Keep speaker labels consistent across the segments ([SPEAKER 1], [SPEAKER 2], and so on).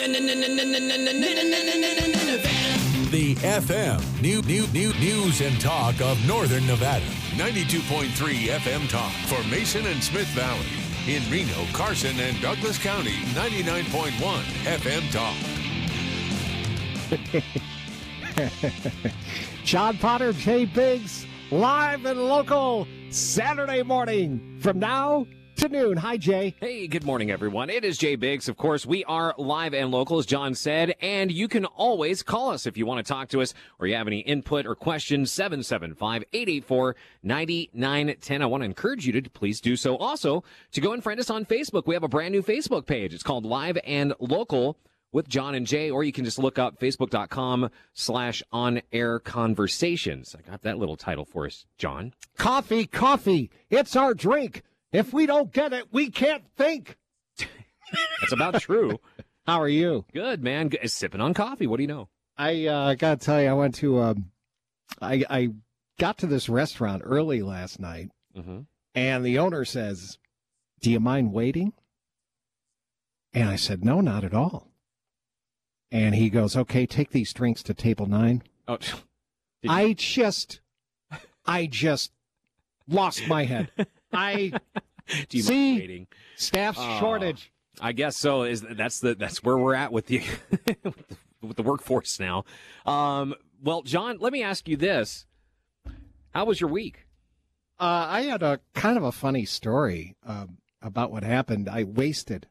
[SPEAKER 1] The FM News and Talk of Northern Nevada. 92.3 FM Talk for Mason and Smith Valley. In Reno, Carson, and Douglas County. 99.1 FM
[SPEAKER 2] Talk. John Potter, Jay Biggs, live and local, Saturday morning from now to noon. Hi, Jay.
[SPEAKER 3] Hey, good morning, everyone. It is Jay Biggs. Of course, we are live and local, as John said, and you can always call us if you want to talk to us or you have any input or questions, 775-884-9910. I want to encourage you to please do so. Also, to go and friend us on Facebook. We have a brand new Facebook page. It's called Live and Local with John and Jay, or you can just look up facebook.com/on-air conversations. I got that little title for us, John.
[SPEAKER 2] Coffee. It's our drink. If we don't get it, we can't think.
[SPEAKER 3] That's about true.
[SPEAKER 2] How are you?
[SPEAKER 3] Good, man. Sipping on coffee. What do you know?
[SPEAKER 2] I got to tell you, I went to, I got to this restaurant early last night, and the owner says, "Do you mind waiting?" And I said, "No, not at all." And he goes, "Okay, take these drinks to table 9.
[SPEAKER 3] Oh,
[SPEAKER 2] I just lost my head. Do you
[SPEAKER 3] mind waiting?
[SPEAKER 2] Staff shortage.
[SPEAKER 3] I guess so. That's where we're at with the with the workforce now. Well, John, let me ask you this: how was your week?
[SPEAKER 2] I had a kind of a funny story about what happened. I wasted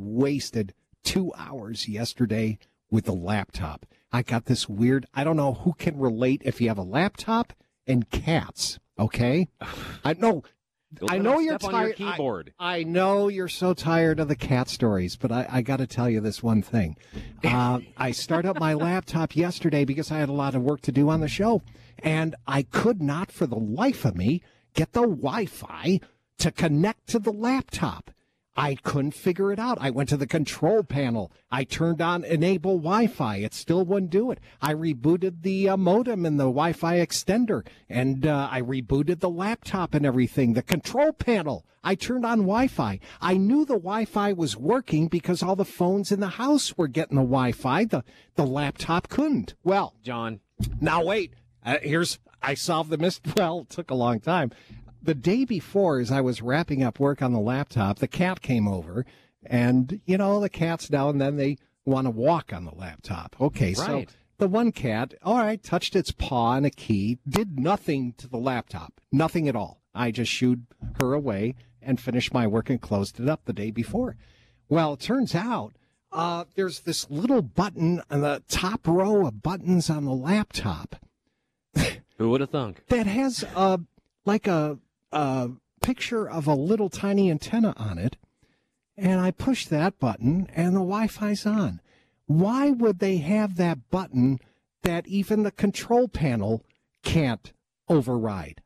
[SPEAKER 2] 2 hours yesterday with the laptop. I got this weird. I don't know who can relate if you have a laptop and cats. Okay, I know you're tired.
[SPEAKER 3] Keyboard.
[SPEAKER 2] I know you're so tired of the cat stories, but I got to tell you this one thing. I started up my laptop yesterday because I had a lot of work to do on the show, and I could not, for the life of me, get the Wi-Fi to connect to the laptop. I couldn't figure it out. I went to the control panel. I turned on enable Wi-Fi. It still wouldn't do it. I rebooted the modem and the Wi-Fi extender, and I rebooted the laptop and everything. The control panel, I turned on Wi-Fi. I knew the Wi-Fi was working because all the phones in the house were getting the Wi-Fi. The laptop couldn't. Well,
[SPEAKER 3] John,
[SPEAKER 2] now wait. I solved the mystery. Well, it took a long time. The day before, as I was wrapping up work on the laptop, the cat came over, and, the cats now and then, they want to walk on the laptop. Okay, So the one cat, all right, touched its paw on a key, did nothing to the laptop, nothing at all. I just shooed her away and finished my work and closed it up the day before. Well, it turns out there's this little button on the top row of buttons on the laptop.
[SPEAKER 3] Who would have thunk?
[SPEAKER 2] That has like a picture of a little tiny antenna on it, and I push that button, and the Wi-Fi's on. Why would they have that button that even the control panel can't override?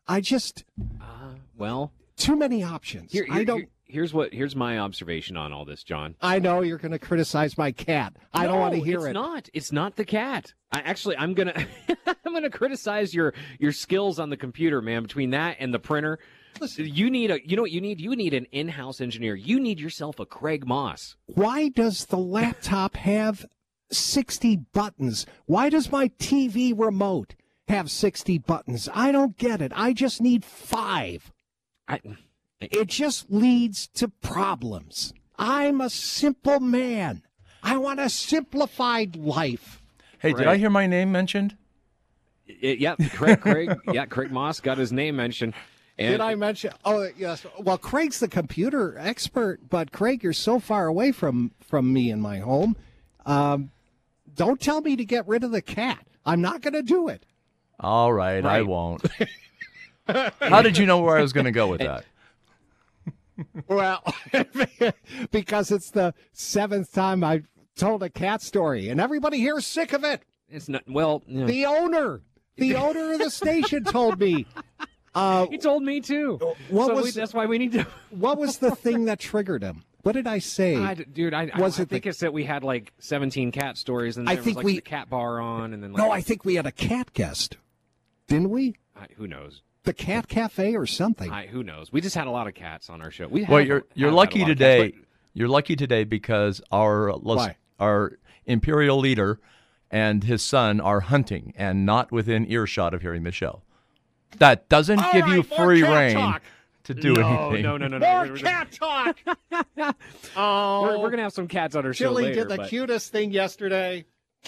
[SPEAKER 2] Too many options.
[SPEAKER 3] Here's my observation on all this, John.
[SPEAKER 2] I know you're going to criticize my cat. I don't want to hear it.
[SPEAKER 3] It's not the cat. I'm gonna I'm gonna criticize your skills on the computer, man. Between that and the printer, listen, you know what you need? You need an in-house engineer. You need yourself a Craig Moss.
[SPEAKER 2] Why does the laptop have 60 buttons? Why does my TV remote have 60 buttons? I don't get it. I just need 5. It just leads to problems. I'm a simple man. I want a simplified life.
[SPEAKER 4] Hey, did I hear my name mentioned?
[SPEAKER 3] Yeah, Craig. Yeah, Craig Moss got his name mentioned.
[SPEAKER 2] Did I mention? Oh, yes. Well, Craig's the computer expert, but Craig, you're so far away from me in my home. Don't tell me to get rid of the cat. I'm not going to do it.
[SPEAKER 4] All right, I won't. How did you know where I was going to go with that?
[SPEAKER 2] Well, because it's the 7th time I've told a cat story, and everybody here is sick of it.
[SPEAKER 3] It's not, well, you know.
[SPEAKER 2] The owner of the station told me.
[SPEAKER 3] He told me too. That's why we need to.
[SPEAKER 2] What was the thing that triggered him? What did I say?
[SPEAKER 3] I think it's that we had like 17 cat stories, and there was like the cat bar on, and then.
[SPEAKER 2] No, I think we had a cat guest, didn't we?
[SPEAKER 3] Who knows?
[SPEAKER 2] The Cat Cafe or something.
[SPEAKER 3] Who knows? We just had a lot of cats on our show.
[SPEAKER 4] You're lucky today. You're lucky today because our our imperial leader and his son are hunting and not within earshot of hearing the show. That doesn't give you free reign to do anything.
[SPEAKER 3] No.
[SPEAKER 2] More cat talk.
[SPEAKER 3] We're going to have some cats on our show
[SPEAKER 2] Chili
[SPEAKER 3] later.
[SPEAKER 2] did the cutest thing yesterday.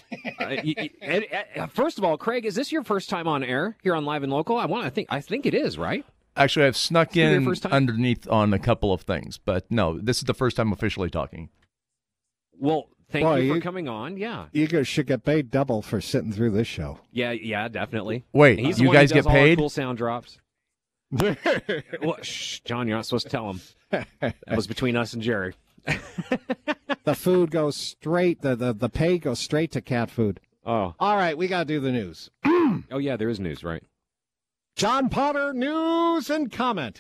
[SPEAKER 3] First of all, Craig, is this your first time on air here on Live and Local? I think it is, right?
[SPEAKER 4] Actually, I've snuck
[SPEAKER 3] your
[SPEAKER 4] in
[SPEAKER 3] first time?
[SPEAKER 4] underneath on a couple of things, but no, this is the first time officially talking.
[SPEAKER 3] Well, thank
[SPEAKER 2] Well,
[SPEAKER 3] you for
[SPEAKER 2] you-
[SPEAKER 3] coming on. Yeah.
[SPEAKER 2] You guys should get paid double for sitting through this show.
[SPEAKER 3] Yeah, definitely.
[SPEAKER 4] Wait,
[SPEAKER 3] He's the
[SPEAKER 4] you
[SPEAKER 3] one who
[SPEAKER 4] guys
[SPEAKER 3] does
[SPEAKER 4] get
[SPEAKER 3] all our
[SPEAKER 4] paid?
[SPEAKER 3] cool sound drops. Well, shh, John, you're not supposed to tell him. That was between us and Jerry.
[SPEAKER 2] The food goes straight, the pay goes straight to cat food.
[SPEAKER 3] Oh,
[SPEAKER 2] All right, we got to do the news.
[SPEAKER 3] oh yeah, there is news, right?
[SPEAKER 2] John Potter, news and comment.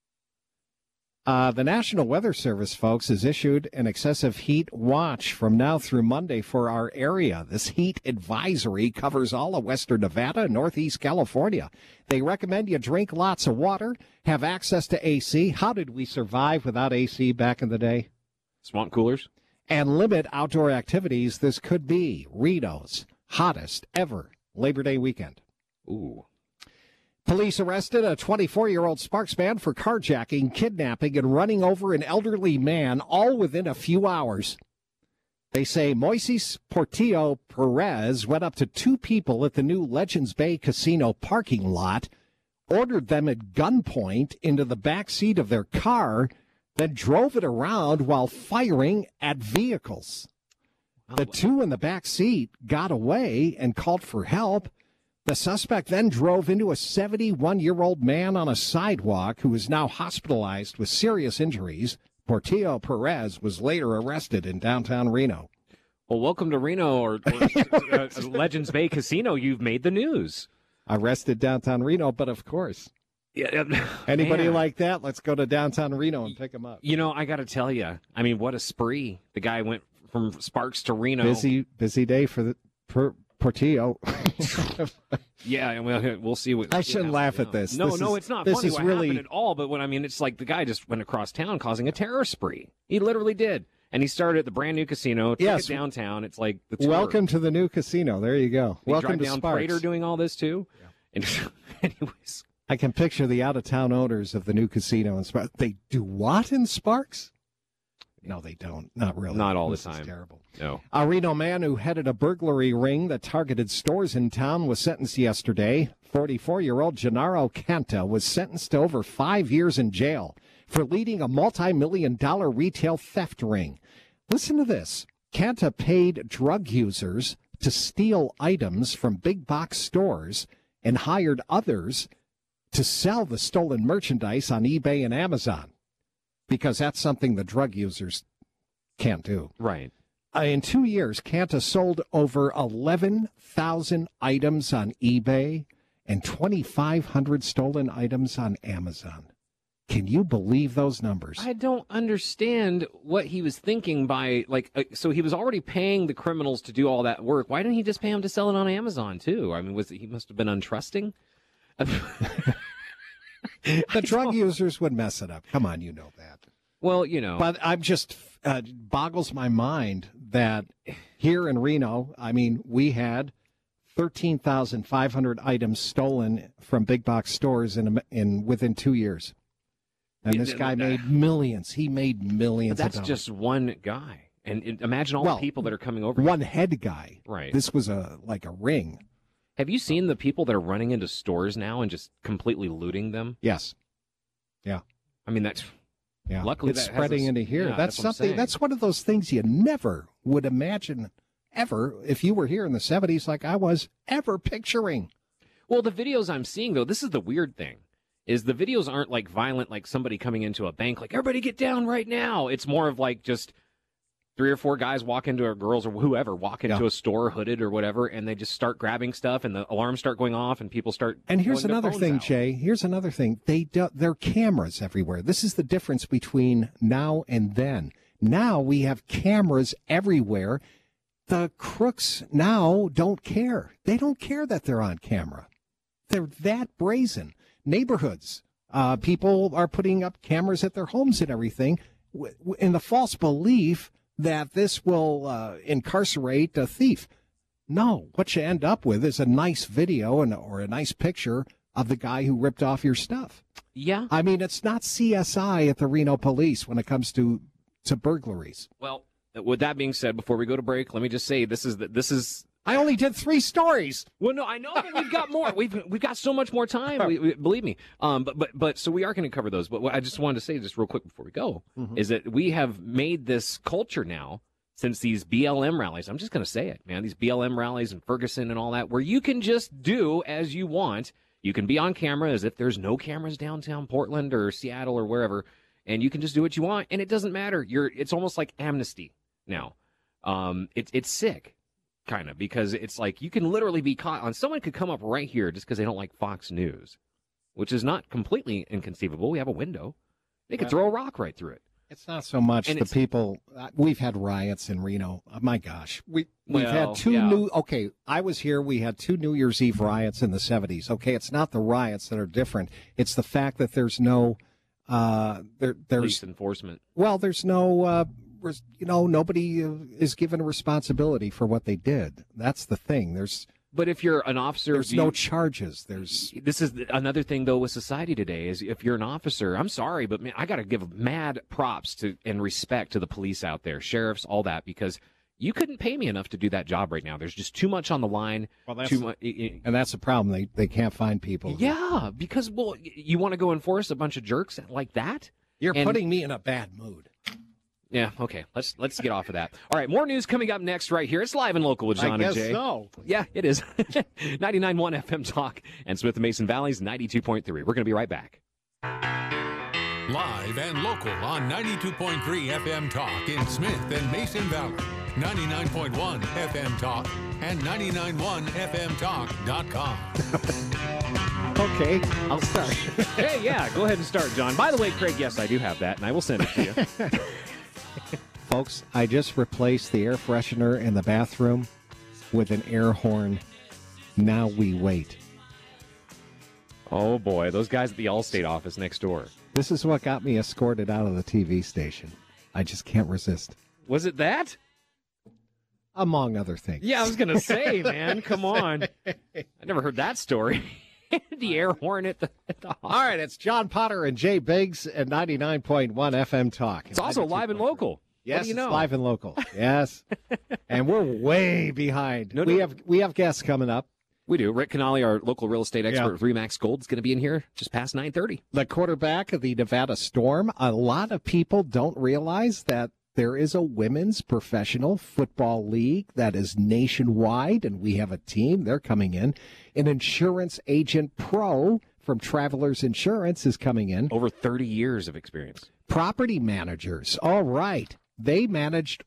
[SPEAKER 2] The National Weather Service, folks, has issued an excessive heat watch from now through Monday for our area. This heat advisory covers all of western Nevada and northeast California. They recommend you drink lots of water, have access to AC. How did we survive without AC back in the day?
[SPEAKER 3] Swamp coolers.
[SPEAKER 2] And limit outdoor activities. This could be Reno's hottest ever Labor Day weekend.
[SPEAKER 3] Ooh.
[SPEAKER 2] Police arrested a 24-year-old Sparks man for carjacking, kidnapping, and running over an elderly man, all within a few hours. They say Moises Portillo Perez went up to two people at the new Legends Bay Casino parking lot, ordered them at gunpoint into the back seat of their car, then drove it around while firing at vehicles. The two in the back seat got away and called for help. The suspect then drove into a 71-year-old man on a sidewalk who is now hospitalized with serious injuries. Portillo Perez was later arrested in downtown Reno.
[SPEAKER 3] Well, welcome to Reno or Legends Bay Casino. You've made the news.
[SPEAKER 2] Arrested downtown Reno, but of course.
[SPEAKER 3] Yeah.
[SPEAKER 2] Anybody
[SPEAKER 3] Man.
[SPEAKER 2] like that? Let's go to downtown Reno and pick him up.
[SPEAKER 3] You know, I got to tell you, I mean, what a spree. The guy went from Sparks to Reno.
[SPEAKER 2] Busy day for Portillo.
[SPEAKER 3] Yeah, and we'll see what.
[SPEAKER 2] I shouldn't laugh at this.
[SPEAKER 3] No,
[SPEAKER 2] This
[SPEAKER 3] no,
[SPEAKER 2] is-
[SPEAKER 3] it's not
[SPEAKER 2] this
[SPEAKER 3] funny
[SPEAKER 2] is
[SPEAKER 3] what
[SPEAKER 2] really-
[SPEAKER 3] happened at all. But it's like the guy just went across town causing a terror spree. He literally did, and he started at the brand new casino. Took
[SPEAKER 2] Yes.
[SPEAKER 3] it downtown. It's like the tour.
[SPEAKER 2] Welcome to the new casino. There you go.
[SPEAKER 3] They
[SPEAKER 2] Welcome
[SPEAKER 3] drive
[SPEAKER 2] to
[SPEAKER 3] down
[SPEAKER 2] Sparks.
[SPEAKER 3] Prater doing all this too. And anyways,
[SPEAKER 2] I can picture the out-of-town owners of the new casino in Sparks. They do what in Sparks? No, they don't. Not really.
[SPEAKER 3] Not all the
[SPEAKER 2] This is
[SPEAKER 3] time.
[SPEAKER 2] terrible.
[SPEAKER 3] no.
[SPEAKER 2] A Reno man who headed a burglary ring that targeted stores in town was sentenced yesterday. 44-year-old Gennaro Canta was sentenced to over 5 years in jail for leading a multi-million-dollar retail theft ring. Listen to this. Canta paid drug users to steal items from big box stores and hired others to sell the stolen merchandise on eBay and Amazon, because that's something the drug users can't do.
[SPEAKER 3] Right.
[SPEAKER 2] In 2 years, Canta sold over 11,000 items on eBay and 2,500 stolen items on Amazon. Can you believe those numbers?
[SPEAKER 3] I don't understand what he was thinking by so he was already paying the criminals to do all that work. Why didn't he just pay them to sell it on Amazon too? I mean, he must have been untrusting?
[SPEAKER 2] The drug users would mess it up. Come on, you know that.
[SPEAKER 3] Well, you know.
[SPEAKER 2] But I'm just boggles my mind that here in Reno, I mean, we had 13,500 items stolen from big box stores in within 2 years. And this guy made millions. He made millions.
[SPEAKER 3] But that's
[SPEAKER 2] of dollars.
[SPEAKER 3] just one guy. And imagine all
[SPEAKER 2] Well,
[SPEAKER 3] the people that are coming over.
[SPEAKER 2] One head guy.
[SPEAKER 3] Right.
[SPEAKER 2] This was like a ring.
[SPEAKER 3] Have you seen the people that are running into stores now and just completely looting them?
[SPEAKER 2] Yes. Yeah.
[SPEAKER 3] I mean, that's
[SPEAKER 2] Yeah.
[SPEAKER 3] luckily
[SPEAKER 2] it's
[SPEAKER 3] that has
[SPEAKER 2] spreading
[SPEAKER 3] a-
[SPEAKER 2] into here.
[SPEAKER 3] yeah,
[SPEAKER 2] that's
[SPEAKER 3] what I'm
[SPEAKER 2] something.
[SPEAKER 3] saying.
[SPEAKER 2] That's one of those things you never would imagine ever, if you were here in the 70s like I was, ever picturing.
[SPEAKER 3] Well, the videos I'm seeing, though, this is the weird thing, is the videos aren't like violent, like somebody coming into a bank, like, everybody get down right now. It's more of like just 3 or 4 guys walk into, or girls or whoever walk into a store hooded or whatever, and they just start grabbing stuff, and the alarms start going off, and people start.
[SPEAKER 2] And here's
[SPEAKER 3] pulling their
[SPEAKER 2] another
[SPEAKER 3] phones
[SPEAKER 2] thing,
[SPEAKER 3] out.
[SPEAKER 2] Jay. Here's another thing. There are cameras everywhere. This is the difference between now and then. Now we have cameras everywhere. The crooks now don't care. They don't care that they're on camera. They're that brazen. Neighborhoods, people are putting up cameras at their homes and everything in the false belief that this will incarcerate a thief. No, what you end up with is a nice video or a nice picture of the guy who ripped off your stuff.
[SPEAKER 3] Yeah.
[SPEAKER 2] I mean, it's not CSI at the Reno Police when it comes to burglaries.
[SPEAKER 3] Well, with that being said, before we go to break, let me just say this is.
[SPEAKER 2] I only did 3 stories.
[SPEAKER 3] Well, no, I know, but we've got more. We've got so much more time. Believe me. But so we are going to cover those. But what I just wanted to say, just real quick before we go, is that we have made this culture now since these BLM rallies. I'm just going to say it, man. These BLM rallies in Ferguson and all that, where you can just do as you want. You can be on camera as if there's no cameras downtown Portland or Seattle or wherever, and you can just do what you want, and it doesn't matter. It's almost like amnesty now. It's sick. Kind of, because it's like you can literally be caught on. Someone could come up right here just because they don't like Fox News, which is not completely inconceivable. We have a window. They could throw a rock right through it.
[SPEAKER 2] It's not so much the people. We've had riots in Reno. My gosh. We've had 2 new. Okay, I was here. We had 2 New Year's Eve riots in the 70s. Okay, it's not the riots that are different. It's the fact that there's no there's
[SPEAKER 3] police enforcement.
[SPEAKER 2] Well, there's no. Nobody is given a responsibility for what they did. That's the thing.
[SPEAKER 3] But if you're an officer,
[SPEAKER 2] there's no charges.
[SPEAKER 3] This is another thing, though, with society today is if you're an officer, I'm sorry, but man, I got to give mad props to and respect to the police out there, sheriffs, all that, because you couldn't pay me enough to do that job right now. There's just too much on the line.
[SPEAKER 2] Well, and that's the problem. They can't find people.
[SPEAKER 3] Yeah, because, you want to go enforce a bunch of jerks like that?
[SPEAKER 2] You're putting me in a bad mood.
[SPEAKER 3] Yeah, okay. Let's get off of that. All right, more news coming up next right here. It's Live and Local with John and Jay.
[SPEAKER 2] I guess so.
[SPEAKER 3] Yeah, it is. 99.1 FM Talk and Smith and Mason Valley's 92.3. We're going to be right back.
[SPEAKER 1] Live and local on 92.3 FM Talk in Smith and Mason Valley, 99.1 FM Talk, and 991FMTalk.com.
[SPEAKER 2] Okay, I'll start.
[SPEAKER 3] Hey, yeah, go ahead and start, John. By the way, Craig, yes, I do have that, and I will send it to you.
[SPEAKER 2] Folks, I just replaced the air freshener in the bathroom with an air horn. Now we wait.
[SPEAKER 3] Oh, boy. Those guys at the Allstate office next door.
[SPEAKER 2] This is what got me escorted out of the TV station. I just can't resist.
[SPEAKER 3] Was it that?
[SPEAKER 2] Among other things.
[SPEAKER 3] Yeah, I was going to say, man. Come on. I never heard that story. The air horn at the office.
[SPEAKER 2] All right, it's John Potter and Jay Biggs at 99.1 FM Talk.
[SPEAKER 3] It's also live and local.
[SPEAKER 2] Yes,
[SPEAKER 3] you know?
[SPEAKER 2] It's live and local. Yes. And we're way behind. We have guests coming up.
[SPEAKER 3] We do. Rick Canali, our local real estate expert with Remax Gold, is going to be in here just past 9:30.
[SPEAKER 2] The quarterback of the Nevada Storm. A lot of people don't realize that there is a women's professional football league that is nationwide, and we have a team. They're coming in. An insurance agent pro from Travelers Insurance is coming in.
[SPEAKER 3] Over 30 years of experience.
[SPEAKER 2] Property managers. All right. They manage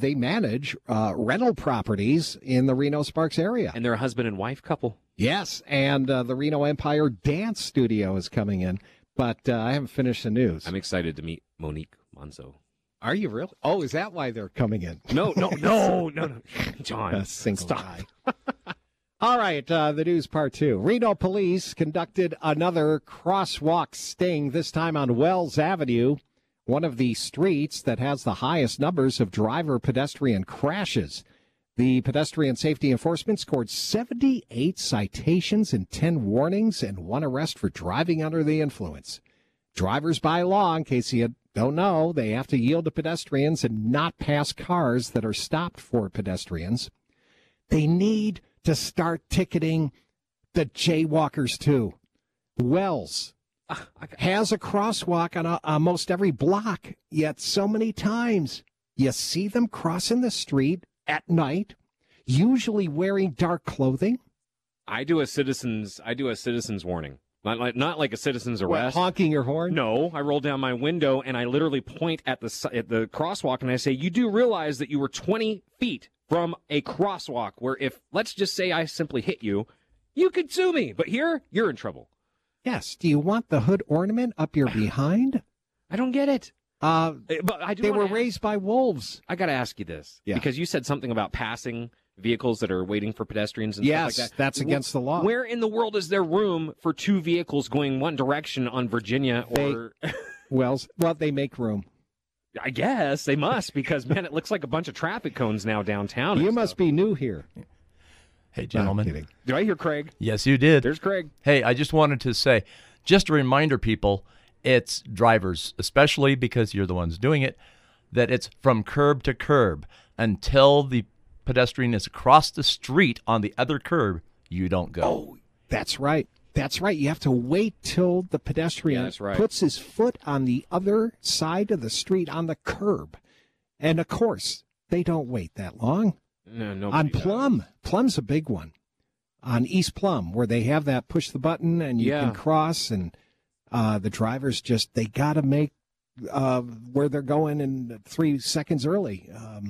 [SPEAKER 2] rental properties in the Reno-Sparks area.
[SPEAKER 3] And they're a husband and wife couple.
[SPEAKER 2] Yes, and the Reno Empire Dance Studio is coming in, but I haven't finished the news.
[SPEAKER 3] I'm excited to meet Monique Monzo.
[SPEAKER 2] Are you really? Oh, is that why they're coming in?
[SPEAKER 3] No. John,
[SPEAKER 2] a single guy. All right, the news part 2. Reno police conducted another crosswalk sting, this time on Wells Avenue, one of the streets that has the highest numbers of driver-pedestrian crashes. The pedestrian safety enforcement scored 78 citations and 10 warnings and 1 arrest for driving under the influence. Drivers by law, in case you don't know, they have to yield to pedestrians and not pass cars that are stopped for pedestrians. They need to start ticketing the jaywalkers, too. Wells has a crosswalk on almost every block, yet so many times you see them crossing the street at night, usually wearing dark clothing.
[SPEAKER 3] I do a citizen's warning. Not like a citizen's arrest.
[SPEAKER 2] What, honking your horn?
[SPEAKER 3] No, I roll down my window and I literally point at the crosswalk and I say, you do realize that you were 20 feet from a crosswalk where if, let's just say I simply hit you, you could sue me. But here, you're in trouble.
[SPEAKER 2] Yes. Do you want the hood ornament up your behind?
[SPEAKER 3] I don't get it. But I do.
[SPEAKER 2] They were raised by wolves.
[SPEAKER 3] I got to ask you this. Yeah. Because you said something about passing vehicles that are waiting for pedestrians and stuff like that.
[SPEAKER 2] Yes, that's against the law.
[SPEAKER 3] Where in the world is there room for 2 vehicles going one direction on Virginia or...
[SPEAKER 2] Well, they make room.
[SPEAKER 3] I guess they must, because, man, it looks like a bunch of traffic cones now downtown.
[SPEAKER 2] You must be new here.
[SPEAKER 4] Hey, gentlemen.
[SPEAKER 3] Did I hear Craig?
[SPEAKER 4] Yes, you did.
[SPEAKER 3] There's Craig.
[SPEAKER 4] Hey, I just wanted to say, just a reminder, people, it's drivers, especially because you're the ones doing it, that it's from curb to curb. Until the pedestrian is across the street on the other curb, you don't go.
[SPEAKER 2] Oh, that's right. That's right. You have to wait till the pedestrian puts his foot on the other side of the street on the curb. And, of course, they don't wait that long.
[SPEAKER 3] No,
[SPEAKER 2] on Plum. Plum's a big one. On East Plum, where they have that push the button and you can cross, and the drivers they got to make where they're going in 3 seconds early.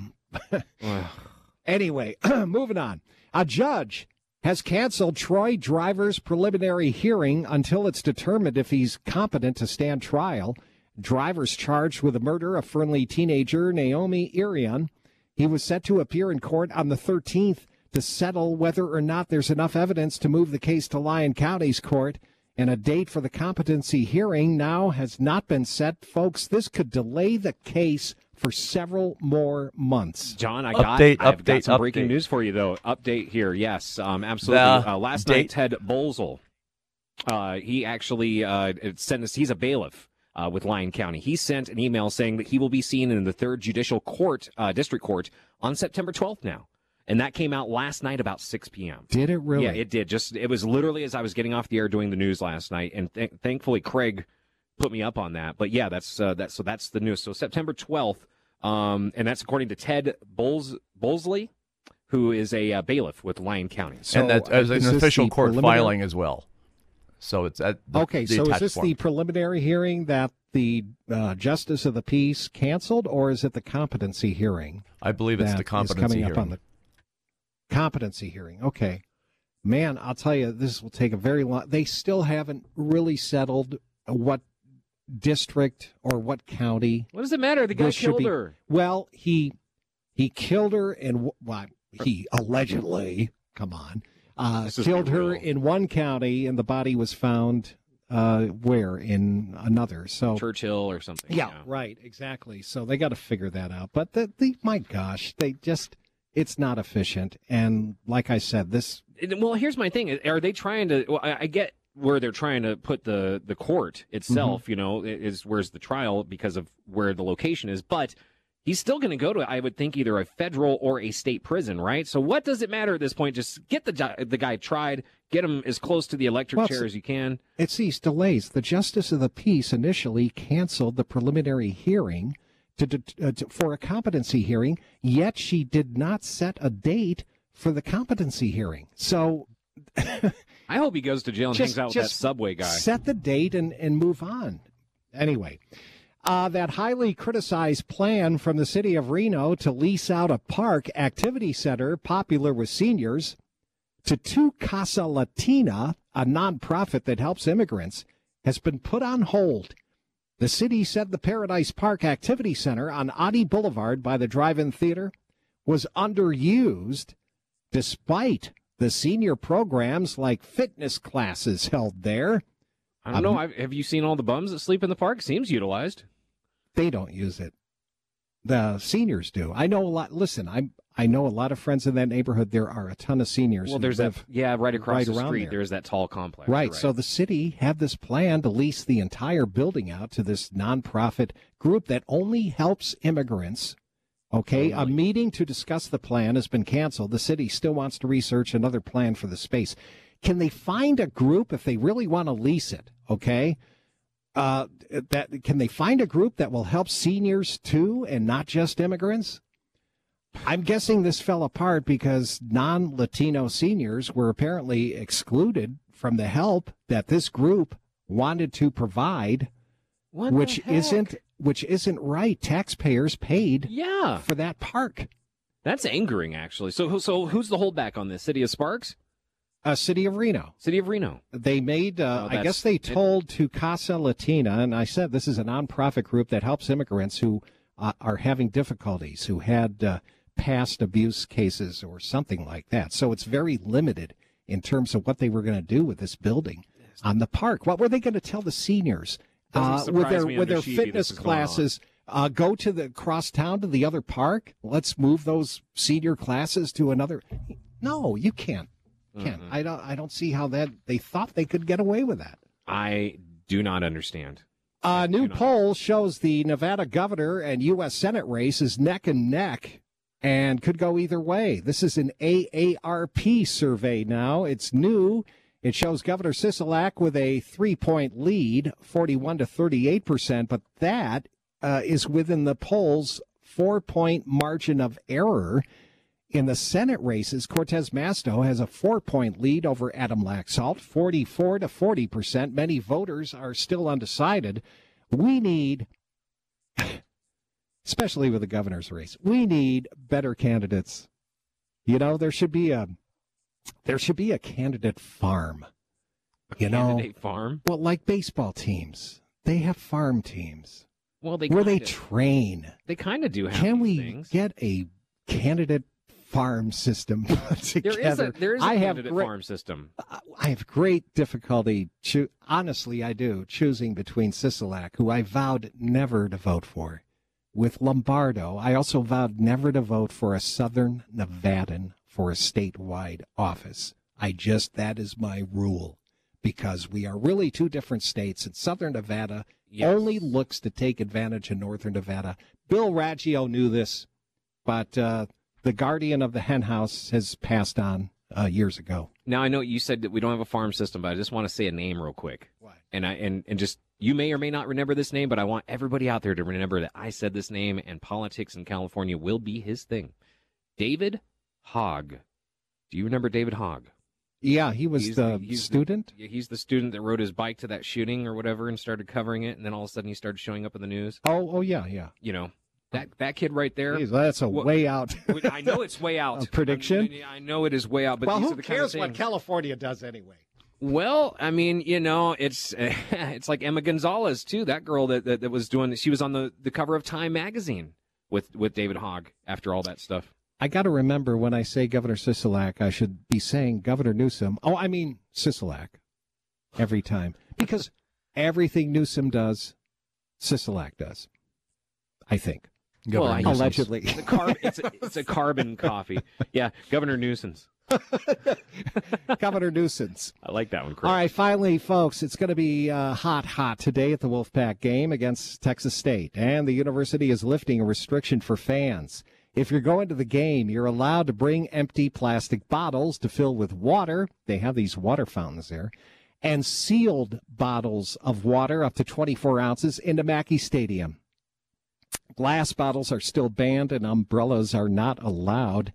[SPEAKER 2] Anyway, moving on. A judge has canceled Troy Driver's preliminary hearing until it's determined if he's competent to stand trial. Driver's charged with the murder of Fernley teenager Naomi Irion. He was set to appear in court on the 13th to settle whether or not there's enough evidence to move the case to Lyon County's court. And a date for the competency hearing now has not been set. Folks, this could delay the case for several more months.
[SPEAKER 3] John, I've got some breaking news for you, though. Update here. Yes, absolutely. Last night, Ted Bolzel, he actually sent us, he's a bailiff with Lyon County. He sent an email saying that he will be seen in the 3rd Judicial Court, District Court, on September 12th now. And that came out last night about 6 p.m.
[SPEAKER 2] Did it really?
[SPEAKER 3] Yeah, it did. It was literally as I was getting off the air doing the news last night, and thankfully Craig put me up on that. But yeah, that's the news. So September 12th, and that's according to Ted Bolsley, who is a bailiff with Lyon County.
[SPEAKER 4] So, and that as an official court filing as well. So it's at the,
[SPEAKER 2] so is this the preliminary hearing that the Justice of the Peace canceled, or is it the competency hearing?
[SPEAKER 4] I believe it's the competency hearing.
[SPEAKER 2] Up on the competency hearing. Okay. Man, I'll tell you, this will take a very long... They still haven't really settled what district or what county.
[SPEAKER 3] What does it matter? The guy killed her.
[SPEAKER 2] Well, he killed her and... Well, he allegedly, come on, killed her in one county, and the body was found where? In another. So
[SPEAKER 3] Churchill or something.
[SPEAKER 2] Yeah, right, exactly. So they got to figure that out. But my gosh, it's not efficient. And like I said, this...
[SPEAKER 3] Well, here's my thing. Are they trying to... Well, I get where they're trying to put the court itself, is where's the trial because of where the location is. But he's still going to go to, I would think, either a federal or a state prison, right? So what does it matter at this point? Just get the guy tried, get him as close to the electric chair as you can.
[SPEAKER 2] It's these delays. The Justice of the Peace initially canceled the preliminary hearing for a competency hearing, yet she did not set a date for the competency hearing. So
[SPEAKER 3] I hope he goes to jail and hangs out with that subway guy.
[SPEAKER 2] Set the date and move on. Anyway, that highly criticized plan from the city of Reno to lease out a park activity center popular with seniors to Casa Latina, a nonprofit that helps immigrants, has been put on hold. The city said the Paradise Park Activity Center on Adi Boulevard by the drive-in theater was underused despite the senior programs like fitness classes held there.
[SPEAKER 3] I don't know. Have you seen all the bums that sleep in the park? Seems utilized.
[SPEAKER 2] They don't use it. The seniors do. I know a lot. Listen, I know a lot of friends in that neighborhood. There are a ton of seniors.
[SPEAKER 3] Well, there's right across the street. There's that tall complex.
[SPEAKER 2] Right. So the city had this plan to lease the entire building out to this nonprofit group that only helps immigrants. Okay. A meeting to discuss the plan has been canceled. The city still wants to research another plan for the space. Can they find a group if they really want to lease it? Okay. Can they find a group that will help seniors too and not just immigrants? I'm guessing this fell apart because non-Latino seniors were apparently excluded from the help that this group wanted to provide, which isn't right. Taxpayers paid for that park.
[SPEAKER 3] That's angering, actually. So who's the holdback on this? City of Sparks?
[SPEAKER 2] City of Reno.
[SPEAKER 3] City of Reno.
[SPEAKER 2] They made, I guess they told to Casa Latina, and I said this is a nonprofit group that helps immigrants who are having difficulties, who had past abuse cases or something like that. So it's very limited in terms of what they were going to do with this building on the park. What were they going to tell the seniors with their fitness classes? Go to the cross town to the other park. Let's move those senior classes to another. No, you can't. Can't. I don't see how that they thought they could get away with that.
[SPEAKER 3] I do not understand.
[SPEAKER 2] A new poll shows the Nevada governor and U.S. Senate race is neck and neck and could go either way. This is an AARP survey now. It's new. It shows Governor Sisolak with a 3-point lead, 41 to 38%, but that is within the poll's 4-point margin of error. In the Senate races, Cortez Masto has a 4-point lead over Adam Laxalt, 44 to 40%. Many voters are still undecided. We need, especially with the governor's race, we need better candidates. You know, there should be a candidate farm.
[SPEAKER 3] Candidate farm?
[SPEAKER 2] Well, like baseball teams, they have farm teams.
[SPEAKER 3] Well,
[SPEAKER 2] where they train.
[SPEAKER 3] They kind of do have.
[SPEAKER 2] Can we
[SPEAKER 3] things.
[SPEAKER 2] get a candidate farm system together?
[SPEAKER 3] There is a candidate farm system.
[SPEAKER 2] I have great difficulty, honestly I do, choosing between Sisolak, who I vowed never to vote for, with Lombardo. I also vowed never to vote for a Southern Nevadan for a statewide office. That is my rule, because we are really two different states, and Southern Nevada only looks to take advantage of Northern Nevada. Bill Raggio knew this, but the guardian of the hen house has passed on years ago.
[SPEAKER 3] Now, I know you said that we don't have a farm system, but I just want to say a name real quick.
[SPEAKER 2] What?
[SPEAKER 3] And just, you may or may not remember this name, but I want everybody out there to remember that I said this name, and politics in California will be his thing. David Hogg. Do you remember David Hogg?
[SPEAKER 2] Yeah, he was
[SPEAKER 3] he's
[SPEAKER 2] the student.
[SPEAKER 3] He's the student that rode his bike to that shooting or whatever and started covering it, and then all of a sudden he started showing up in the news.
[SPEAKER 2] Oh, yeah.
[SPEAKER 3] You know, that kid right there.
[SPEAKER 2] Jeez, that's way out.
[SPEAKER 3] I know it's way out.
[SPEAKER 2] A prediction?
[SPEAKER 3] I know it is way out, but these
[SPEAKER 2] who
[SPEAKER 3] are the
[SPEAKER 2] cares
[SPEAKER 3] kind of
[SPEAKER 2] what California does anyway?
[SPEAKER 3] Well, I mean, you know, it's like Emma Gonzalez too. That girl that was doing. She was on the cover of Time magazine with David Hogg after all that stuff.
[SPEAKER 2] I got to remember when I say Governor Sisolak, I should be saying Governor Newsom. Oh, I mean Sisolak every time, because everything Newsom does, Sisolak does. I think. Allegedly.
[SPEAKER 3] It's a carbon coffee. Yeah, Governor Nuisance.
[SPEAKER 2] Governor Nuisance.
[SPEAKER 3] I like that one, Chris.
[SPEAKER 2] All right, finally, folks, it's going to be hot today at the Wolfpack game against Texas State, and the university is lifting a restriction for fans. If you're going to the game, you're allowed to bring empty plastic bottles to fill with water. They have these water fountains there. And sealed bottles of water up to 24 ounces into Mackey Stadium. Glass bottles are still banned and umbrellas are not allowed.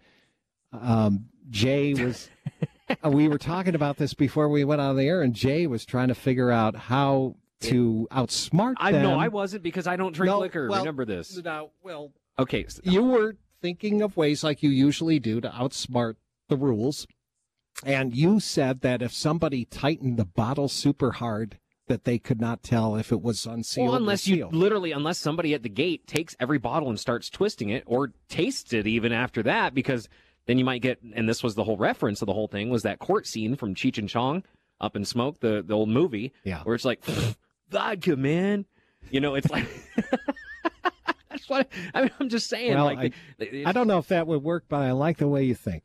[SPEAKER 2] Jay was, we were talking about this before we went on the air, and Jay was trying to figure out how to outsmart them.
[SPEAKER 3] No, I wasn't, because I don't drink liquor. Remember this.
[SPEAKER 2] Okay. You were thinking of ways like you usually do to outsmart the rules. And you said that if somebody tightened the bottle super hard, that they could not tell if it was unsealed.
[SPEAKER 3] Well, unless somebody at the gate takes every bottle and starts twisting it, or tastes it even after that, because then you might get, and this was the whole reference of the whole thing, was that court scene from Cheech and Chong, Up in Smoke, the old movie, where it's like, vodka, man. You know, it's like... That's what I'm just saying.
[SPEAKER 2] Well,
[SPEAKER 3] like,
[SPEAKER 2] I don't know if that would work, but I like the way you think.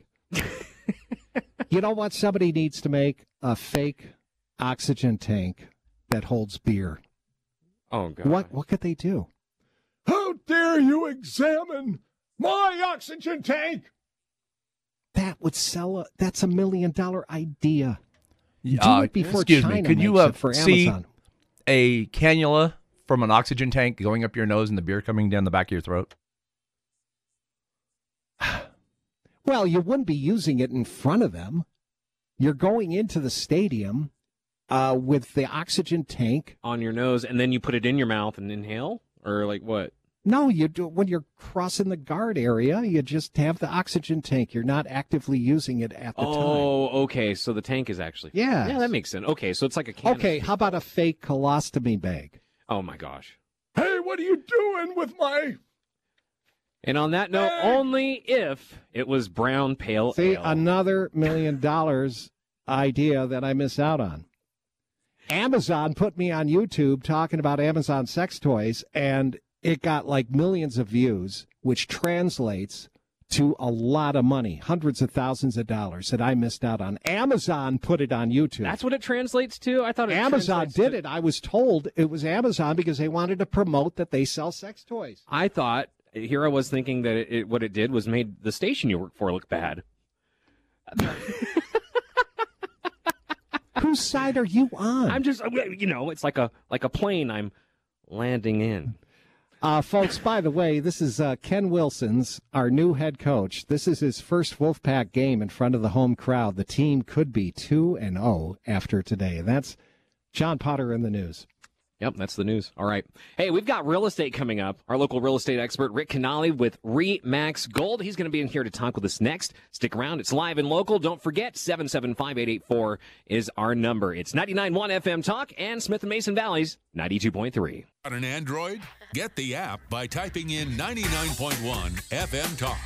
[SPEAKER 2] You know what? Somebody needs to make a fake oxygen tank that holds beer.
[SPEAKER 3] Oh, God.
[SPEAKER 2] What could they do? How dare you examine my oxygen tank? That would sell. That's $1 million idea. Do it before China
[SPEAKER 4] could you
[SPEAKER 2] makes it for
[SPEAKER 4] see
[SPEAKER 2] Amazon.
[SPEAKER 4] A cannula from an oxygen tank going up your nose and the beer coming down the back of your throat?
[SPEAKER 2] Well, you wouldn't be using it in front of them. You're going into the stadium with the oxygen tank
[SPEAKER 3] on your nose, and then you put it in your mouth and inhale, or like what?
[SPEAKER 2] No, you do when you're crossing the guard area. You just have the oxygen tank. You're not actively using it at the time.
[SPEAKER 3] Oh, okay. So the tank is actually yeah, that makes sense. Okay, so it's like a canister.
[SPEAKER 2] Okay, how about a fake colostomy bag?
[SPEAKER 3] Oh my gosh!
[SPEAKER 2] Hey, what are you doing with my?
[SPEAKER 3] And on that note, only if it was brown pale ale.
[SPEAKER 2] Another $1 million idea that I miss out on. Amazon put me on YouTube talking about Amazon sex toys, and it got like millions of views, which translates to a lot of money, hundreds of thousands of dollars that I missed out on. Amazon put it on YouTube.
[SPEAKER 3] That's what it translates to? I thought
[SPEAKER 2] Amazon did it. I was told it was Amazon because they wanted to promote that they sell sex toys.
[SPEAKER 3] I thought, here I was thinking that what it did was made the station you work for look bad.
[SPEAKER 2] Whose side are you on?
[SPEAKER 3] I'm just, it's like a plane I'm landing in.
[SPEAKER 2] Folks, by the way, this is Ken Wilson's, our new head coach. This is his first Wolfpack game in front of the home crowd. The team could be 2-0 after today. That's John Potter in the news.
[SPEAKER 3] Yep, that's the news. All right. Hey, we've got real estate coming up. Our local real estate expert, Rick Canali with RE/MAX Gold. He's going to be in here to talk with us next. Stick around. It's live and local. Don't forget, 775-884 is our number. It's 99.1 FM Talk and Smith & Mason Valley's 92.3.
[SPEAKER 1] On an Android? Get the app by typing in 99.1 FM Talk.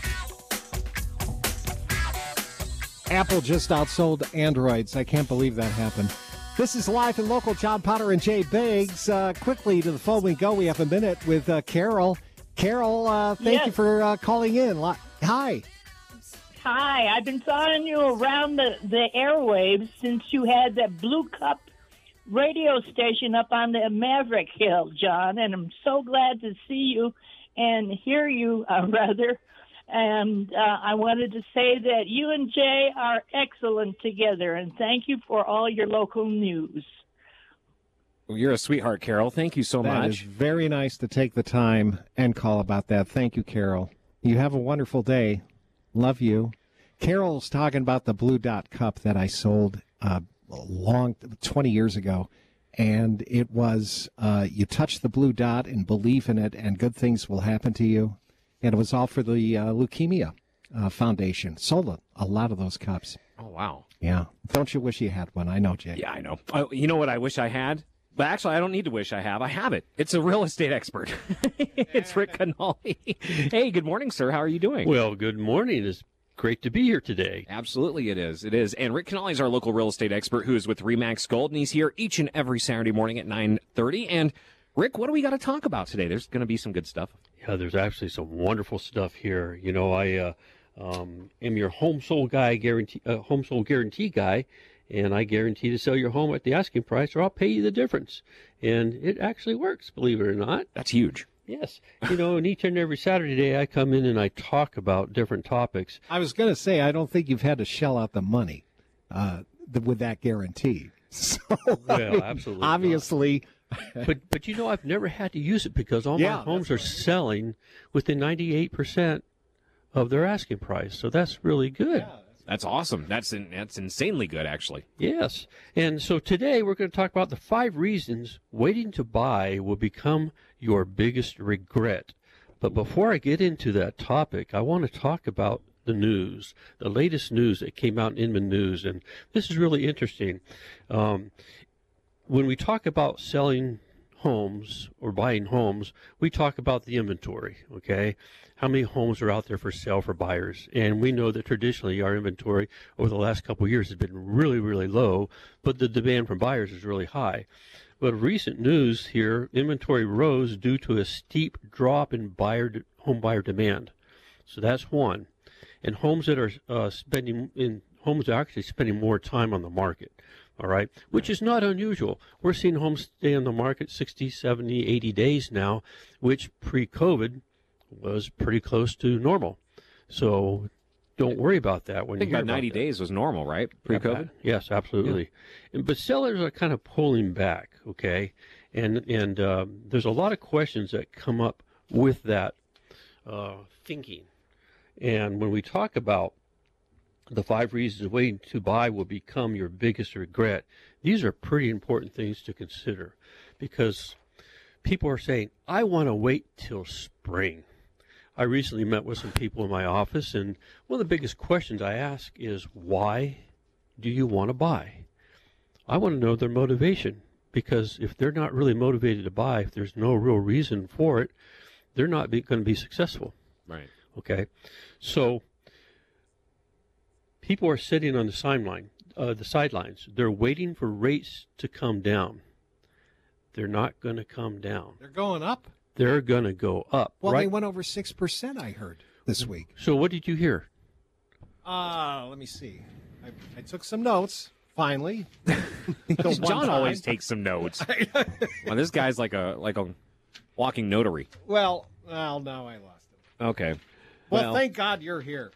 [SPEAKER 2] Apple just outsold Androids. I can't believe that happened. This is live and local. John Potter and Jay Biggs. Quickly to the phone we go. We have a minute with Carol. Carol, thank you for calling in. Hi.
[SPEAKER 5] Hi. I've been following you around the airwaves since you had that Blue Cup radio station up on the Maverick Hill, John, and I'm so glad to see you and hear you, rather. And I wanted to say that you and Jay are excellent together, and thank you for all your local news.
[SPEAKER 3] Well, you're a sweetheart, Carol. Thank you so much.
[SPEAKER 2] That is very nice to take the time and call about that. Thank you, Carol. You have a wonderful day. Love you. Carol's talking about the Blue Dot Cup that I sold 20 years ago. And it was, you touch the blue dot and believe in it, and good things will happen to you. And it was all for the Leukemia Foundation. Sold a lot of those cups.
[SPEAKER 3] Oh, wow.
[SPEAKER 2] Yeah. Don't you wish you had one? I know, Jay.
[SPEAKER 3] Yeah, I know. You know what I wish I had? But actually, I don't need to wish I have. I have it. It's a real estate expert. It's Rick Canali. Hey, good morning, sir. How are you doing?
[SPEAKER 6] Well, good morning. It's great to be here today.
[SPEAKER 3] Absolutely, it is. It is. And Rick Canali is our local real estate expert who is with RE/MAX Gold, and he's here each and every Saturday morning at 9:30. And Rick, what do we got to talk about today? There's going to be some good stuff.
[SPEAKER 6] Yeah, there's actually some wonderful stuff here. You know, I am your home sold guarantee guy, and I guarantee to sell your home at the asking price, or I'll pay you the difference. And it actually works, believe it or not.
[SPEAKER 3] That's huge.
[SPEAKER 6] Yes. You know, and each and every Saturday I come in and I talk about different topics.
[SPEAKER 2] I was going to say, I don't think you've had to shell out the money with that guarantee. So,
[SPEAKER 6] well, absolutely.
[SPEAKER 2] Obviously.
[SPEAKER 6] But you know, I've never had to use it because all my homes are selling within 98% of their asking price. So that's really good.
[SPEAKER 2] Yeah,
[SPEAKER 3] that's awesome. That's insanely good, actually.
[SPEAKER 6] Yes. And so today we're going to talk about the 5 reasons waiting to buy will become your biggest regret. But before I get into that topic, I want to talk about the news, the latest news that came out in Inman News. And this is really interesting. When we talk about selling homes or buying homes, we talk about the inventory, okay? How many homes are out there for sale for buyers? And we know that traditionally our inventory over the last couple of years has been really, really low, but the demand from buyers is really high. But recent news here, inventory rose due to a steep drop in home buyer demand. So that's one. And homes that are homes are actually spending more time on the market. All right, which is not unusual. We're seeing homes stay on the market 60, 70, 80 days now, which pre-COVID was pretty close to normal. So don't worry about that when you hear
[SPEAKER 3] about
[SPEAKER 6] about
[SPEAKER 3] 90
[SPEAKER 6] that.
[SPEAKER 3] days was normal, right? Pre-COVID?
[SPEAKER 6] Yes, absolutely. Yeah. But sellers are kind of pulling back, okay? And there's a lot of questions that come up with that thinking. And when we talk about the 5 reasons waiting to buy will become your biggest regret, these are pretty important things to consider, because people are saying, I want to wait till spring. I recently met with some people in my office, and one of the biggest questions I ask is, why do you want to buy? I want to know their motivation, because if they're not really motivated to buy, if there's no real reason for it, they're not going to be successful.
[SPEAKER 3] Right.
[SPEAKER 6] Okay. So people are sitting on the sidelines. They're waiting for rates to come down. They're not going to come down.
[SPEAKER 2] They're going up.
[SPEAKER 6] they're going to go up.
[SPEAKER 2] Well,
[SPEAKER 6] right?
[SPEAKER 2] they went over 6%, I heard, this week.
[SPEAKER 6] So what did you hear?
[SPEAKER 2] Let me see. I took some notes, finally.
[SPEAKER 3] John always takes some notes. Well, this guy's like a walking notary.
[SPEAKER 2] Well, now I lost him.
[SPEAKER 3] Okay.
[SPEAKER 2] Well, thank God you're here.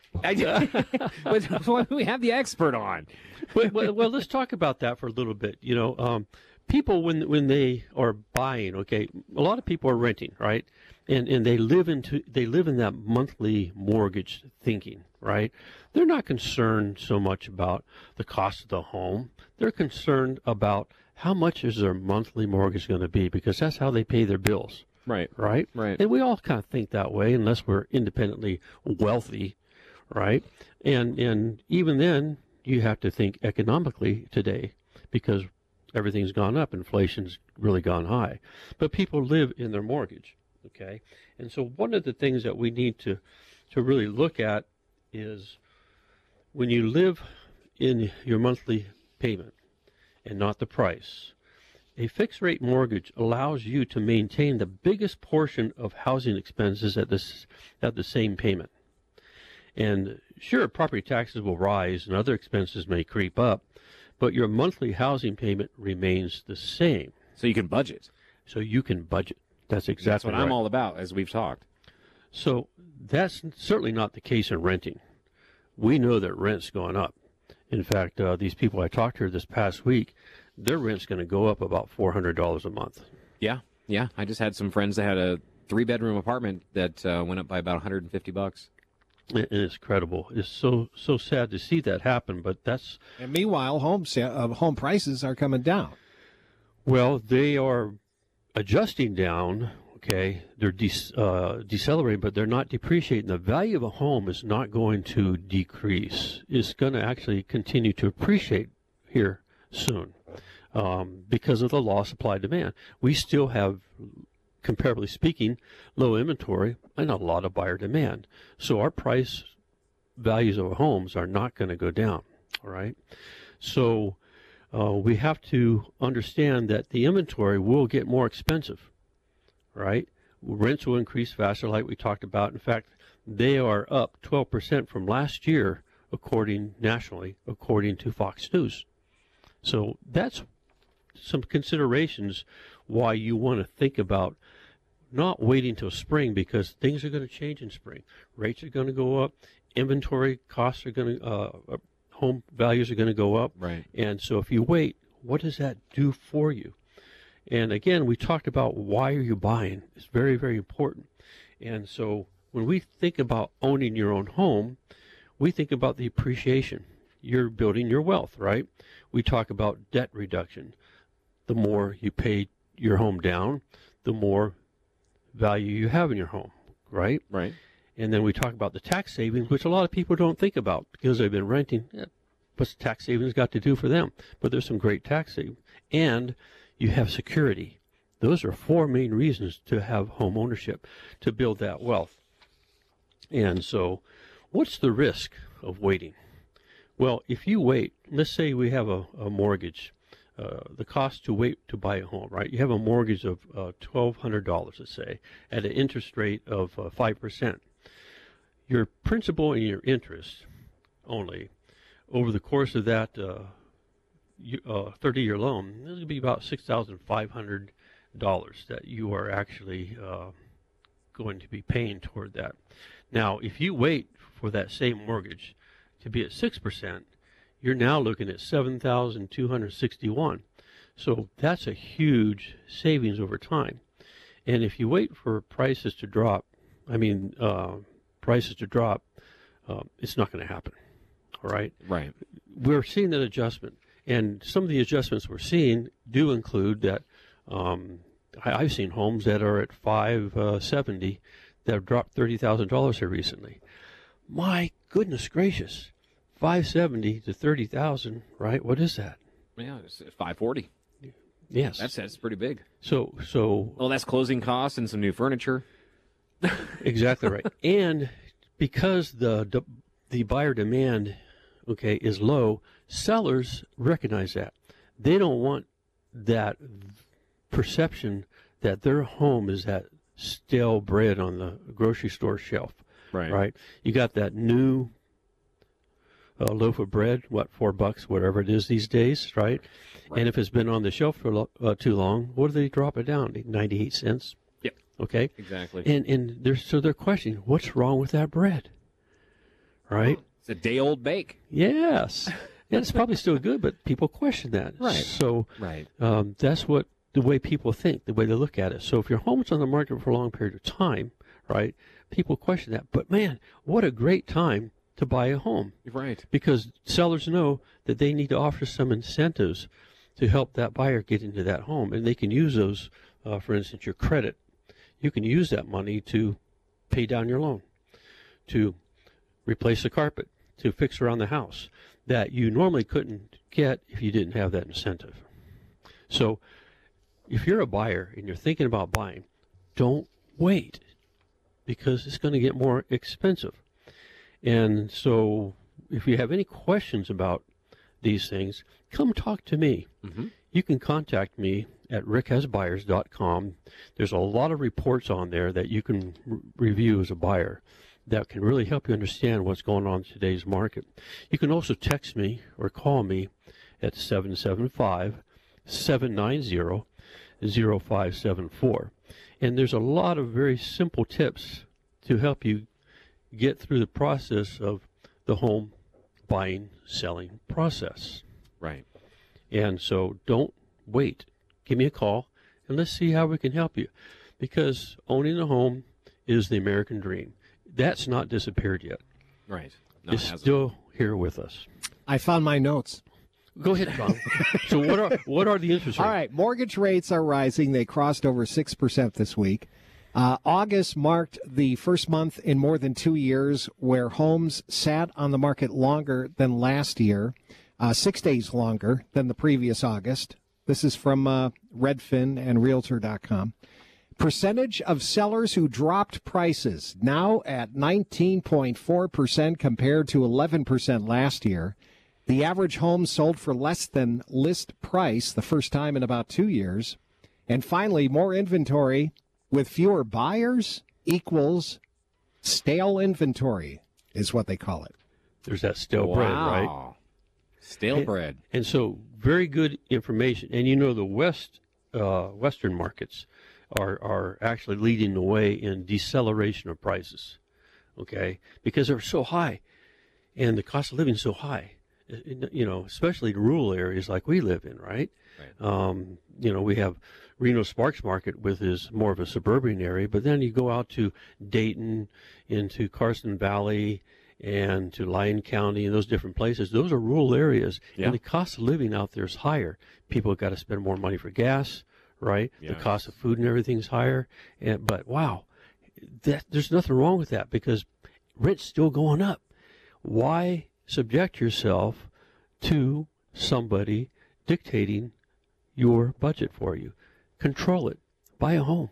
[SPEAKER 3] We have the expert on.
[SPEAKER 6] well, let's talk about that for a little bit. People when they are buying, okay, a lot of people are renting, right? And they live in that monthly mortgage thinking, right? They're not concerned so much about the cost of the home. They're concerned about how much is their monthly mortgage going to be, because that's how they pay their bills.
[SPEAKER 3] Right.
[SPEAKER 6] Right?
[SPEAKER 3] Right.
[SPEAKER 6] And we all kind of think that way unless we're independently wealthy, right? And even then, you have to think economically today, because everything's gone up. Inflation's really gone high. But people live in their mortgage, okay? And so one of the things that we need to really look at is when you live in your monthly payment and not the price, a fixed rate mortgage allows you to maintain the biggest portion of housing expenses at the same payment. And sure, property taxes will rise and other expenses may creep up, but your monthly housing payment remains the same.
[SPEAKER 3] So you can budget.
[SPEAKER 6] So you can budget. That's exactly
[SPEAKER 3] That's what
[SPEAKER 6] right.
[SPEAKER 3] I'm all about, as we've talked.
[SPEAKER 6] So that's certainly not the case in renting. We know that rent's going up. In fact, these people I talked to this past week, their rent's going to go up about $400 a month.
[SPEAKER 3] Yeah. I just had some friends that had a 3-bedroom apartment that went up by about $150.
[SPEAKER 6] And it's incredible. It's so sad to see that happen, but that's...
[SPEAKER 2] And meanwhile, home prices are coming down.
[SPEAKER 6] Well, they are adjusting down, okay? They're decelerating, but they're not depreciating. The value of a home is not going to decrease. It's going to actually continue to appreciate here soon because of the law of supply demand. We still have, comparably speaking, low inventory and a lot of buyer demand. So our price values of homes are not going to go down, all right? So we have to understand that the inventory will get more expensive, right? Rents will increase faster, like we talked about. In fact, they are up 12% from last year, nationally, according to Fox News. So that's some considerations why you want to think about not waiting till spring, because things are going to change in spring. Rates are going to go up. Inventory costs are going to, home values are going to go up.
[SPEAKER 3] Right.
[SPEAKER 6] And so if you wait, what does that do for you? And again, we talked about why are you buying. It's very, very important. And so when we think about owning your own home, we think about the appreciation. You're building your wealth, right? We talk about debt reduction. The more you pay your home down, the more value you have in your home, right?
[SPEAKER 3] Right.
[SPEAKER 6] And then we talk about the tax savings, which a lot of people don't think about because they've been renting. What's tax savings got to do for them? But there's some great tax savings. And you have security. Those are 4 main reasons to have home ownership, to build that wealth. And so what's the risk of waiting? Well, if you wait, let's say we have a mortgage, the cost to wait to buy a home, right? You have a mortgage of $1,200, let's say, at an interest rate of 5%. Your principal and your interest only over the course of that 30-year loan, this would be about $6,500 that you are actually going to be paying toward that. Now, if you wait for that same mortgage to be at 6%, you're now looking at $7,261. So that's a huge savings over time. And if you wait for prices to drop, it's not going to happen. All right? Right. We're seeing that adjustment. And some of the adjustments we're seeing do include that I've seen homes that are at 570 that have dropped $30,000 here recently. My goodness gracious. 570 to 30,000, right? What is that?
[SPEAKER 3] Yeah, it's 540.
[SPEAKER 6] Yes.
[SPEAKER 3] That's pretty big.
[SPEAKER 6] So
[SPEAKER 3] well, that's closing costs and some new furniture.
[SPEAKER 6] Exactly right. And because the buyer demand, okay, is low, sellers recognize that. They don't want that perception that their home is at stale bread on the grocery store shelf.
[SPEAKER 3] Right.
[SPEAKER 6] You got that new loaf of bread, $4, whatever it is these days, right? And if it's been on the shelf for too long, what do they drop it down? 98 cents.
[SPEAKER 3] Yep.
[SPEAKER 6] Okay.
[SPEAKER 3] Exactly.
[SPEAKER 6] And they're questioning what's wrong with that bread, right?
[SPEAKER 3] It's a day-old bake.
[SPEAKER 6] Yes. And it's probably still good, but people question that.
[SPEAKER 3] Right.
[SPEAKER 6] So
[SPEAKER 3] Right.
[SPEAKER 6] That's what the way people think, the way they look at it. So if your home's on the market for a long period of time, right, people question that. But man, what a great time to buy a home.
[SPEAKER 3] Right.
[SPEAKER 6] Because sellers know that they need to offer some incentives to help that buyer get into that home. And they can use those, for instance, your credit. You can use that money to pay down your loan, to replace the carpet, to fix around the house that you normally couldn't get if you didn't have that incentive. So if you're a buyer and you're thinking about buying, don't wait, because it's going to get more expensive. And so if you have any questions about these things, come talk to me.
[SPEAKER 3] Mm-hmm.
[SPEAKER 6] You can contact me at rickhasbuyers.com. There's a lot of reports on there that you can review as a buyer that can really help you understand what's going on in today's market. You can also text me or call me at 775-790-0574. And there's a lot of very simple tips to help you get through the process of the home buying, selling process.
[SPEAKER 3] Right.
[SPEAKER 6] And so don't wait. Give me a call and let's see how we can help you. Because owning a home is the American dream. That's not disappeared yet.
[SPEAKER 3] Right. No,
[SPEAKER 6] It's still here with us.
[SPEAKER 2] I found my notes.
[SPEAKER 6] Go ahead, Tom. So what are the interest rates?
[SPEAKER 2] All right, mortgage rates are rising. They crossed over 6% this week. August marked the first month in more than 2 years where homes sat on the market longer than last year, 6 days longer than the previous August. This is from Redfin and Realtor.com. Percentage of sellers who dropped prices now at 19.4% compared to 11% last year. The average home sold for less than list price the first time in about 2 years. And finally, more inventory with fewer buyers equals stale inventory is what they call it.
[SPEAKER 6] There's that stale bread, right?
[SPEAKER 3] Stale bread.
[SPEAKER 6] And so very good information. And you know the Western markets are actually leading the way in deceleration of prices, okay? Because they're so high and the cost of living is so high, you know, especially in rural areas like we live in, right? You know, we have Reno Sparks Market, with is more of a suburban area, but then you go out to Dayton, into Carson Valley, and to Lyon County and those different places. Those are rural areas, and the cost of living out there is higher. People have got to spend more money for gas, right? The cost of food and everything's higher. But wow, there's nothing wrong with that because rent's still going up. Why subject yourself to somebody dictating your budget for you? Control it. Buy a home.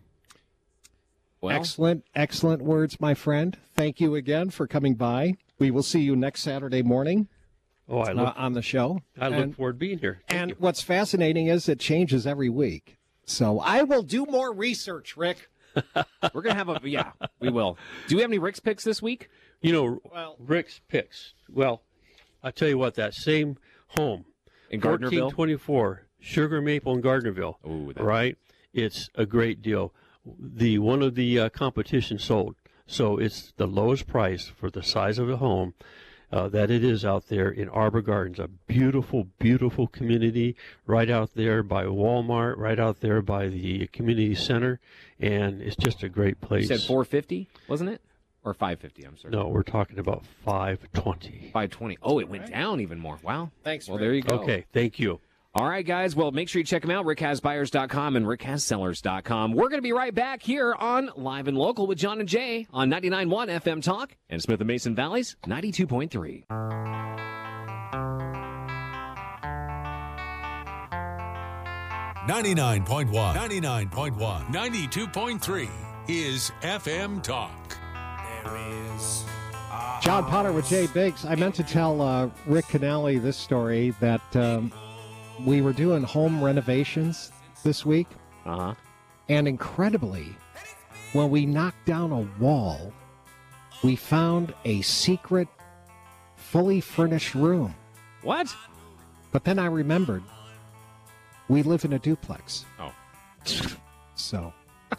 [SPEAKER 3] Well,
[SPEAKER 2] Excellent words, my friend. Thank you again for coming by. We will see you next Saturday morning on the show.
[SPEAKER 6] I look forward to being here. Thank you.
[SPEAKER 2] What's fascinating is it changes every week. So I will do more research, Rick.
[SPEAKER 3] we're going to have we will. Do we have any Rick's picks this week?
[SPEAKER 6] You know, Rick's picks. Well, I tell you what, that same home
[SPEAKER 3] In Gardnerville?
[SPEAKER 6] 1424 Sugar Maple in Gardnerville.
[SPEAKER 3] Ooh,
[SPEAKER 6] right? It's a great deal. One of the competition sold, so it's the lowest price for the size of the home that it is out there in Arbor Gardens. A beautiful, beautiful community right out there by Walmart, right out there by the community center, and it's just a great place.
[SPEAKER 3] You said $450, wasn't it? Or $550, I'm sorry.
[SPEAKER 6] No, we're talking about $520.
[SPEAKER 3] $520. Oh, it went down even more. Wow.
[SPEAKER 2] Thanks,
[SPEAKER 3] Well,
[SPEAKER 2] Rick.
[SPEAKER 3] there you go.
[SPEAKER 6] Okay, thank you.
[SPEAKER 3] All right, guys. Well, make sure you check them out, rickhasbuyers.com and rickhasSellers.com. We're going to be right back here on Live and Local with John and Jay on 99.1 FM Talk and Smith and Mason Valley's 92.3.
[SPEAKER 1] 99.1, 92.3 is FM Talk.
[SPEAKER 2] John Potter with Jay Biggs. I meant to tell Rick Canali this story that we were doing home renovations this week.
[SPEAKER 3] Uh-huh.
[SPEAKER 2] And incredibly, when we knocked down a wall, we found a secret, fully furnished room.
[SPEAKER 3] What?
[SPEAKER 2] But then I remembered we live in a duplex.
[SPEAKER 3] Oh.
[SPEAKER 2] So.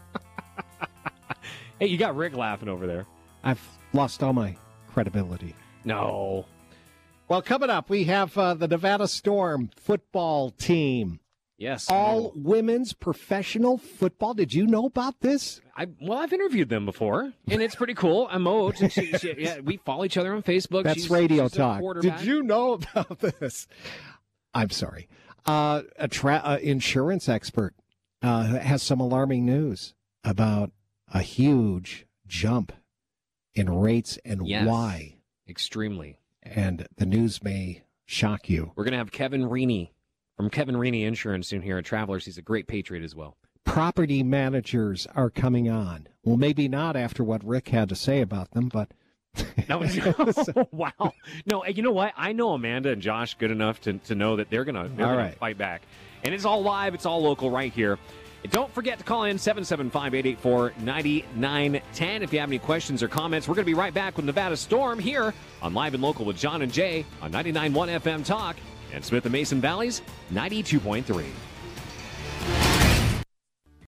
[SPEAKER 3] Hey, you got Rick laughing over there.
[SPEAKER 2] I've lost all my credibility.
[SPEAKER 3] No.
[SPEAKER 2] Well, coming up, we have the Nevada Storm football team.
[SPEAKER 3] Yes.
[SPEAKER 2] All women's professional football. Did you know about this?
[SPEAKER 3] I've interviewed them before, and it's pretty cool. I'm Oates, and yeah, we follow each other on Facebook.
[SPEAKER 2] That's
[SPEAKER 3] she's
[SPEAKER 2] radio
[SPEAKER 3] a
[SPEAKER 2] talk.
[SPEAKER 3] quarterback.
[SPEAKER 2] Did you know about this? I'm sorry. Insurance expert has some alarming news about a huge jump in rates and
[SPEAKER 3] Yes.
[SPEAKER 2] why.
[SPEAKER 3] Extremely.
[SPEAKER 2] And the news may shock you.
[SPEAKER 3] We're going to have Kevin Reaney from Kevin Reaney Insurance soon here at Travelers. He's a great Patriot as well.
[SPEAKER 2] Property managers are coming on. Well, maybe not after what Rick had to say about them, but...
[SPEAKER 3] No, wow. No, you know what? I know Amanda and Josh good enough to know that they're going to fight back. And it's all live. It's all local right here. And don't forget to call in 775-884-9910 if you have any questions or comments. We're going to be right back with Nevada Storm here on Live and Local with John and Jay on 99.1 FM Talk and Smith and Mason Valley's 92.3.